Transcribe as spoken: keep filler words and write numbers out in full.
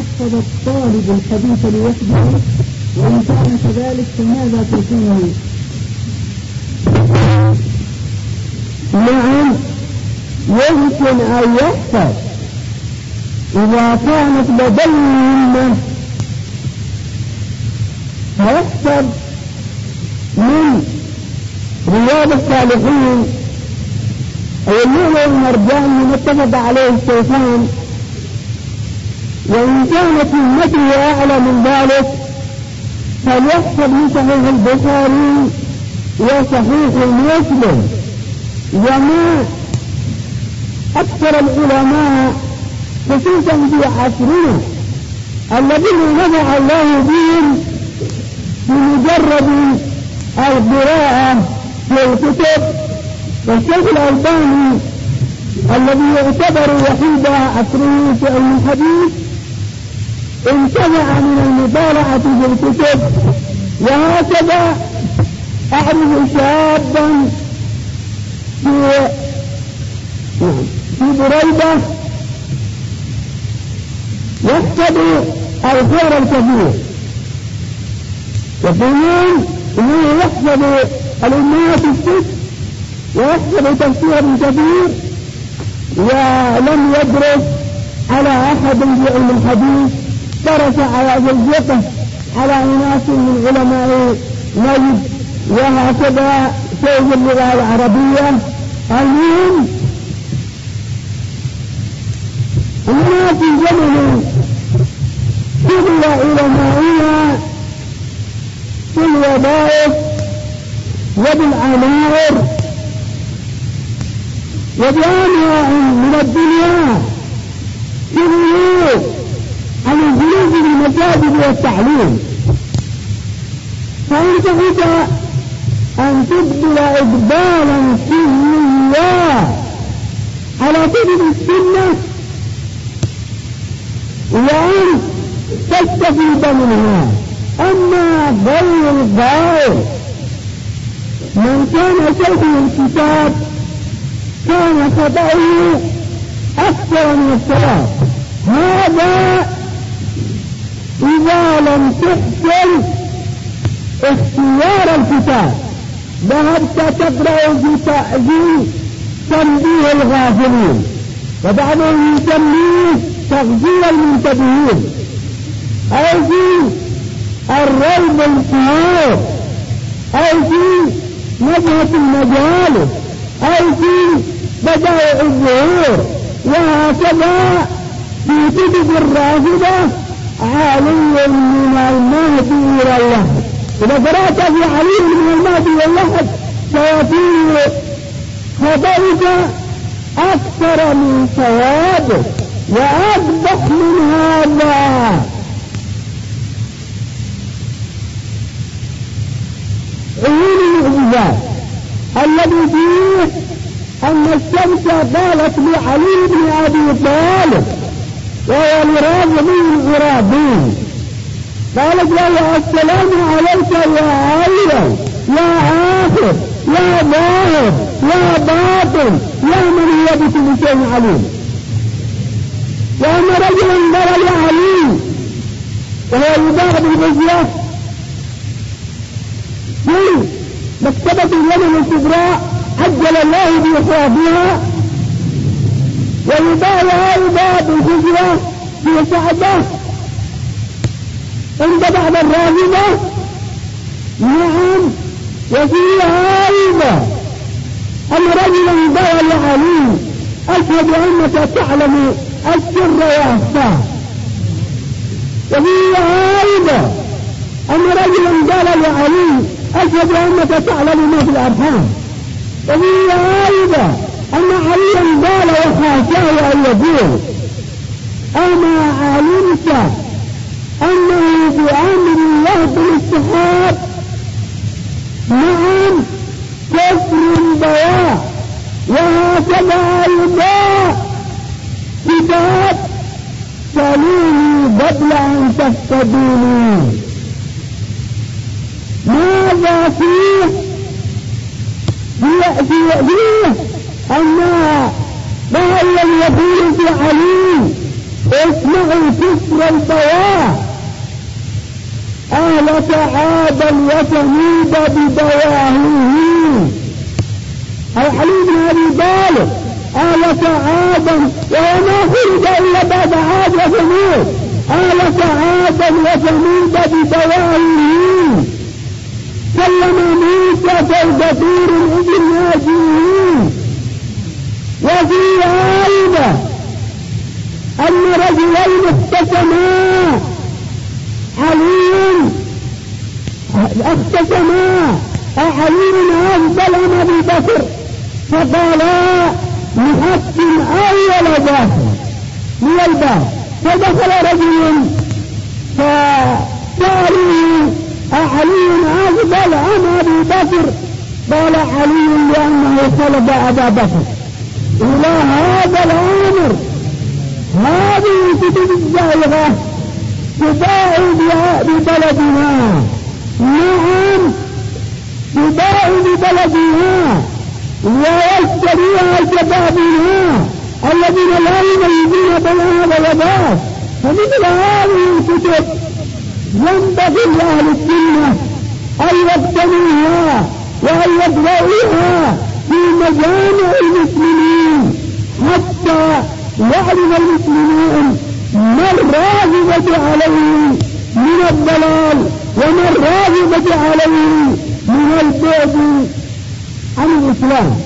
يحفظ الطالب الحديث لوحده؟ وإن كان كذلك فماذا تلقيه؟ نعم يمكن أن يحفظ إذا كانت لديه همة، فيحفظ من رياض الصالحين أو اللؤلؤ والمرجان من اتفق عليه الشيخان. وإن كانت همته أعلى من ذلك فليحفظ من صحيح البخاري وصحيح مسلم. وما أكثر العلماء خصوصا في عصرنا الذين نفع الله بهم بمجرد القراءة في الكتب، والشيخ الألباني الذي يعتبر وحيد عصره في علم الحديث انتفع من المطالعة في الكتب. وهكذا أعرف شابا في في بريدة يحفظ الخير الكثير، يقولون انه يحفظ الامهات الست ويحفظ تفسير كثير، ولم يدرس على احد في علم الحديث، درس على زوجته على اناس من علماء نجد، وهكذا شيخ اللغه العربيه. المهم اننا في زمن كل علمائنا في الوظائف وبالعمائر وبأنواع من الدنيا يغنوا عن الجلوس في المساجد والتعليم. فإن تحب أن تبذل إقبالا سنيا على كتب السنة وأن تستفيد منها. أما غير الغير من كان شيخه الكتاب كان خطأه أكثر من الصواب. هذا إذا لم تحسن اختيار الكتاب ذهبت تقرأ في تأذين تنبيه الغافلين، وبعضهم يسميه تغذية المنتبهين، أو في الريب الكهار، أو في نزهة المجالس، أو في بدائع الظهور، وهكذا في كتب الرافضة علي من المهدي إلى اللحد. إذا قرأت في علي من المهدي إلى اللحد سيكون خطأك أكثر من ثوابك وأقبح من هذا. عيون المعجزات الذي فيه أن الشمس قالت لعلي بن أبي طالب وهو لراغبين الغرابين، قالت له السلام عليك يا علي يا آخر يا ظاهر يا باطن يا من هي بكل شيء عليم. وأن رجلا قال لعلي وهو يباع بالبزية في مكتبة اليمن الكبرى عجل الله بإخراجها، ويباع أيضا بالبزية في سعده عند بعض الرافضة. نعم، وفيها أيضا أن رجلا قال لعلي أشهد أنك تعلم السر وأخفاه. وفيها أيضا أن رجلا قال لعلي أشهد أنك تعلم ما في الأرحام. وفيها أيضا أن عليا قال وخاشاه أن يقول أما علمت أنه بأمر الله بالاستحاب؟ نعم، كفر بواء. وهكذا أيضا كتاب سلوني قبل أن تفتدوني، ماذا فيه؟ فيه فيه أن ما الذي يقول في علي اسمعوا كفر والبواء أهلك عادا وثمود بدواهيهم. أي علي بن أبي طالب أهلك عادا وهو ما خلد إلا بعد عاد وثمود، أهلك عادا وثمود بدواهيهم. كلم موسى فوق طور إذ ناجيه. وفي آية أن رجلين اختصما علي اختصما علي أفضل من أبي بكر فقالا نحكم أول باب من الباب. فدخل رجل فقالوا علي أفضل عن أبي بكر، قال علي لأنه طلب أبا بكر. إلى هذا الأمر هذه الكتب الزائغة تباع ببلدنا. نعم تباع ببلدنا ويشتريها شبابنا الذين لا يميزون بين هذا وذاك. فمثل هذه الكتب ينبغي لأهل السنة أن يقتنوها وأن يقرؤوها في مجامع المسلمين حتى يعلم المسلمون ما الراغبة عليه من الضلال وما الراغبة عليه من البعد عن الإسلام.